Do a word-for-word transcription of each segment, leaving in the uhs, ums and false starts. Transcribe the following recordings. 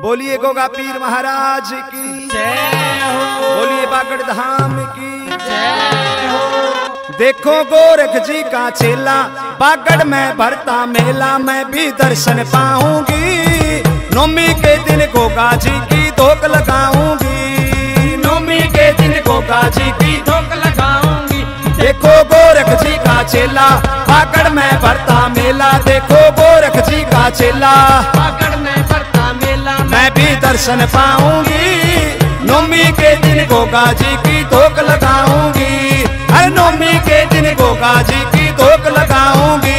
बोलिए गोगा पीर महाराज की जय हो। बोलिए बागड़ धाम की जय हो। देखो गोरख जी का चेला बागड़ में भरता मेला, मैं भी दर्शन पाऊंगी। नौमी के दिन गोगा जी की धोक लगाऊंगी। नौमी के दिन गोगा जी की धोक लगाऊंगी। देखो गोरख जी का चेला बागड़ में भरता मेला, देखो गोरख जी का चेला बागड़ में भरता मेला, मैं भी दर्शन पाऊंगी। नौमी के दिन गोगा जी की धोक लगाऊंगी। हर नौमी के दिन गोगा जी की धोक लगाऊंगी।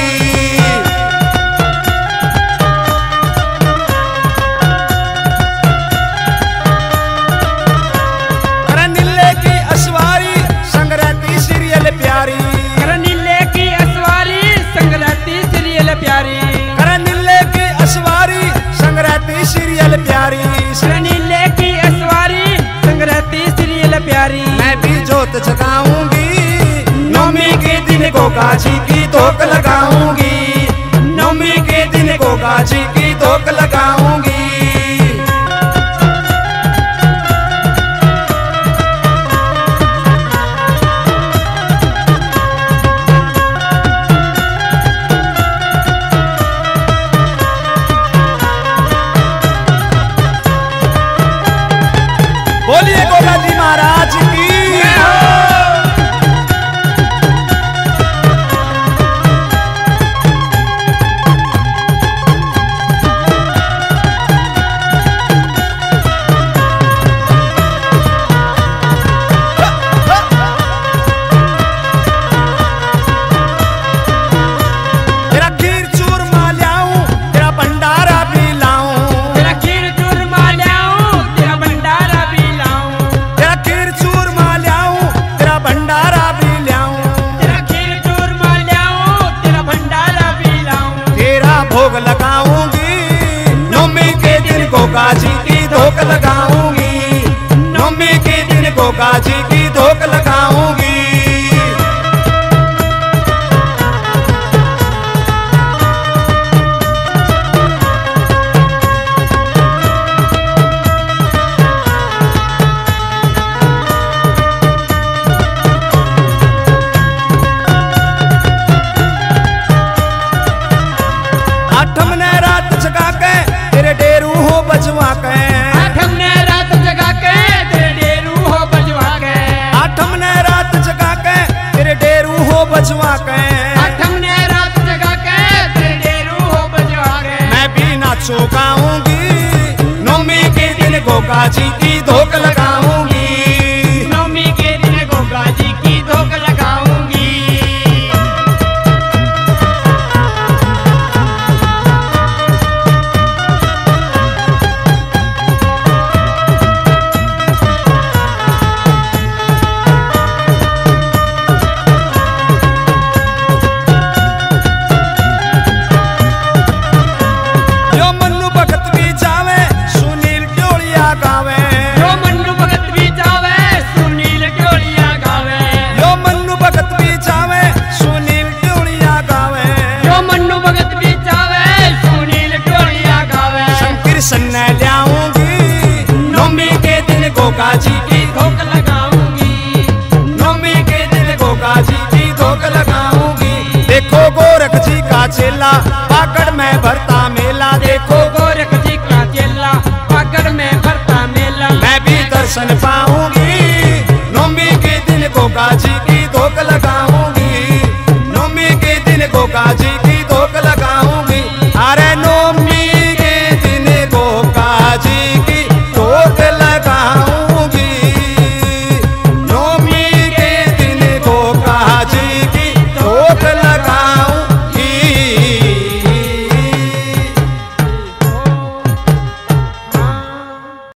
नीले की असवारी संग रहती सीरियल प्यारी, नीले की असवारी संग रहती सीरियल प्यारी, नीले की असवारी संग रहती सीरियल प्यारी, नीले की असवारी संग रहती सीरियल प्यारी। मैं भी जोत जगाऊंगी। नौमी के दिन गोगा जी की धोक लगाऊंगी। नौमी के दिन गोगा जी की धोक लगाऊंगी। बोलिए गोगा जी महाराज की तेरा खीर चूरमा लाऊं, तेरा भंडारा भी लाऊं, तेरा खीर चूरमा लाऊं, तेरा भंडारा भी लाऊं, तेरा खीर चूरमा लाऊं, तेरा भंडारा भी लाऊं, तेरा खीर चूरमा लाऊं, तेरा भंडारा भी लाऊं। तेरा भोग लगाऊंगी। नौमी के दिन गोगा जी की धोक लगाऊंगी। नौमी के दिन गोगा जी की धोक लगाऊंगी। आठम ने रात जगा के तेरे डेरू हो बजवा के, आठम ने रात जगा के तेरे डेरू हो बजवा के, आठम ने रात जगा के तेरे डेरू हो बजवा के, आठम ने रात जगा के तेरे डेरू हो बजवा के। मैं भी नाचो गाऊंगी। नौमी के दिन गोगा जी की धोक लगाऊंगी। नौमी के दिन गोगा जी की धोक लगाऊंगी। जो मन्नू भगत भी जावे सुनील ढोलिया गावे, जो मन्नू भगत भी जावे सुनील ढोलिया गावे, जो मन्नू भगत भी जावे सुनील ढोलिया गावे, जो मन्नू भगत भी जावे सुनील ढोलिया गावे। शंकर सन्ने लाऊंगी। नौमी के दिन गोगा जी की धोक लगाऊंगी। नौमी के दिन गोगा जी की धोक लगाऊंगी। देखो गोरख जी का चेला बागड़ में भरता मेला, देखो गोरख जी का चेला बागड़ में भरता मेला, मैं भी दर्शन पाऊं।